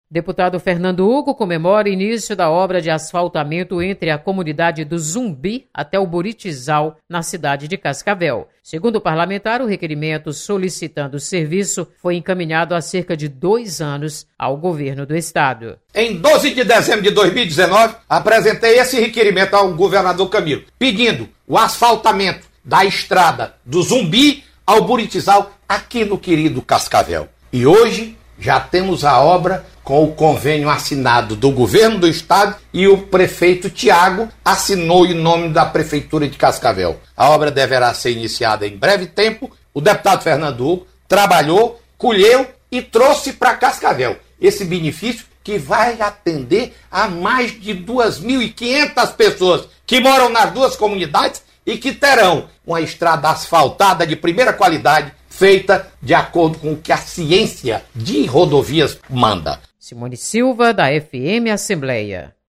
Deputado Fernando Hugo comemora o início da obra de asfaltamento entre a comunidade do Zumbi até o Buritizal, na cidade de Cascavel. Segundo o parlamentar, o requerimento solicitando o serviço foi encaminhado há cerca de 2 anos ao governo do estado. Em 12 de dezembro de 2019, apresentei esse requerimento ao governador Camilo, pedindo o asfaltamento da estrada do Zumbi ao Buritizal, aqui no querido Cascavel. E hoje já temos a obra com o convênio assinado do governo do estado e o prefeito Tiago assinou em nome da prefeitura de Cascavel. A obra deverá ser iniciada em breve tempo. O deputado Fernando Hugo trabalhou, colheu e trouxe para Cascavel esse benefício que vai atender a mais de 2.500 pessoas que moram nas duas comunidades e que terão uma estrada asfaltada de primeira qualidade, feita de acordo com o que a ciência de rodovias manda. Simone Silva, da FM Assembleia.